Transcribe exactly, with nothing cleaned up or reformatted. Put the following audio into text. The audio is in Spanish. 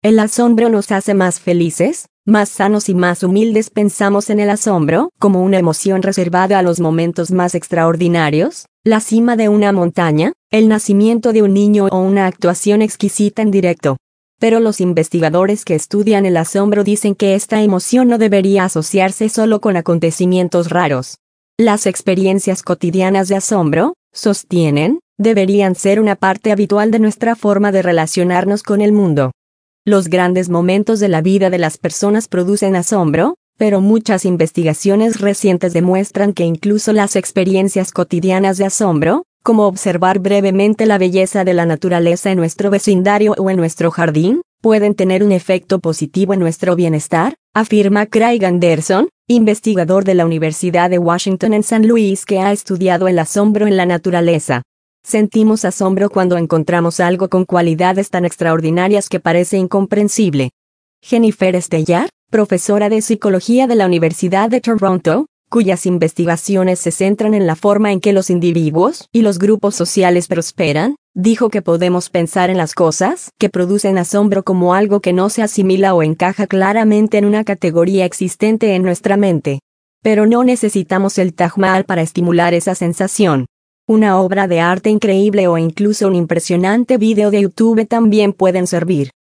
¿El asombro nos hace más felices, más sanos y más humildes? Pensamos en el asombro como una emoción reservada a los momentos más extraordinarios, la cima de una montaña, el nacimiento de un niño o una actuación exquisita en directo. Pero los investigadores que estudian el asombro dicen que esta emoción no debería asociarse solo con acontecimientos raros. Las experiencias cotidianas de asombro, sostienen, deberían ser una parte habitual de nuestra forma de relacionarnos con el mundo. Los grandes momentos de la vida de las personas producen asombro, pero muchas investigaciones recientes demuestran que incluso las experiencias cotidianas de asombro, como observar brevemente la belleza de la naturaleza en nuestro vecindario o en nuestro jardín, pueden tener un efecto positivo en nuestro bienestar, afirma Craig Anderson, investigador de la Universidad de Washington en San Luis que ha estudiado el asombro en la naturaleza. Sentimos asombro cuando encontramos algo con cualidades tan extraordinarias que parece incomprensible. Jennifer Stellar, profesora de psicología de la Universidad de Toronto, cuyas investigaciones se centran en la forma en que los individuos y los grupos sociales prosperan, dijo que podemos pensar en las cosas que producen asombro como algo que no se asimila o encaja claramente en una categoría existente en nuestra mente. Pero no necesitamos el Taj Mahal para estimular esa sensación. Una obra de arte increíble o incluso un impresionante video de YouTube también pueden servir.